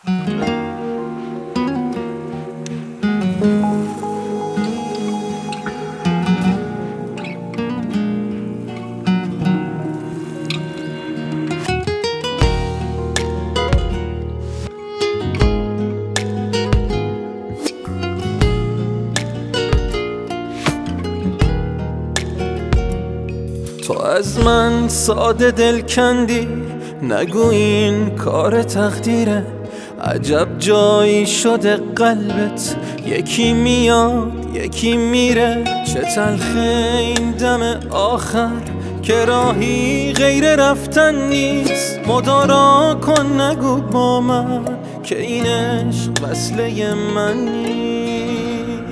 تو از من ساده دل کندی، نگو این کار تقدیره. عجب جایی شده قلبت، یکی میاد یکی میره. چه تلخه این دم آخر که راهی غیر رفتن نیست. مدارا کن نگو با من که این عشق وصله من نیست.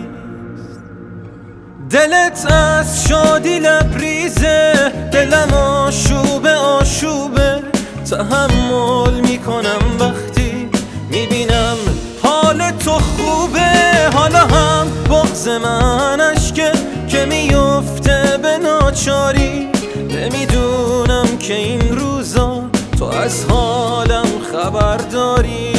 دلت از شادی لبریزه، دلم آشوبه آشوبه. تحمل میکنم وقتی میبینم حال تو خوبه. حالا هم بغض من اشکه که میفته به ناچاری. نمیدونم که این روزا تو از حالم خبر داری.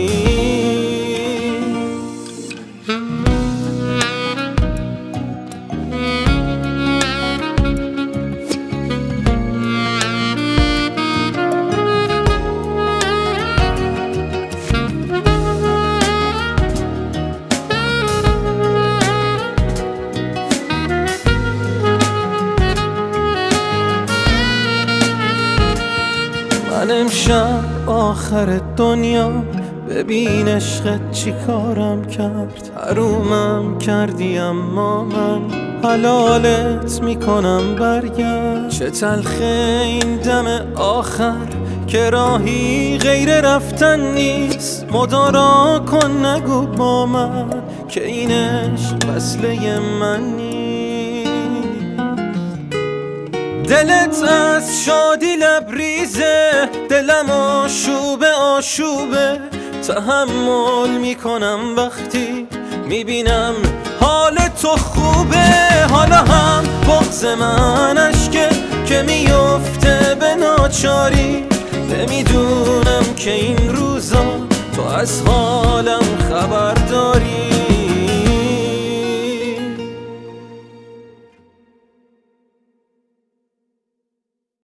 من امشب آخر دنیا، ببین عشقت چی کارم کرد. حرومم کردی اما من حلالت میکنم برگرد. چه تلخه این دم آخر که راهی غیر رفتن نیست. مدارا کن نگو با من که این عشق وصله من نیست. دلت از شادی لبریزه، دلم آشوبه آشوبه. تحمل میکنم وقتی میبینم حال تو خوبه. حالا هم بغض من اشکه که میفته به ناچاری. نمیدونم که این روزا تو از